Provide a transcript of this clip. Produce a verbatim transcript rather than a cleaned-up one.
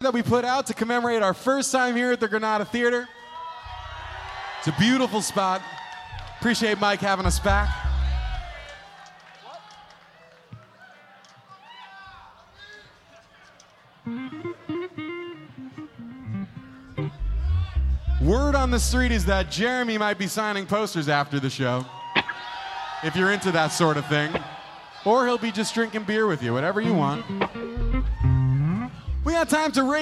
that we put out to commemorate our first time here at the Granada Theater. It's a beautiful spot. Appreciate Mike having us back. Word on the street is that Jeremy might be signing posters after the show, if you're into that sort of thing. Or he'll be just drinking beer with you, whatever you want. We got time to raise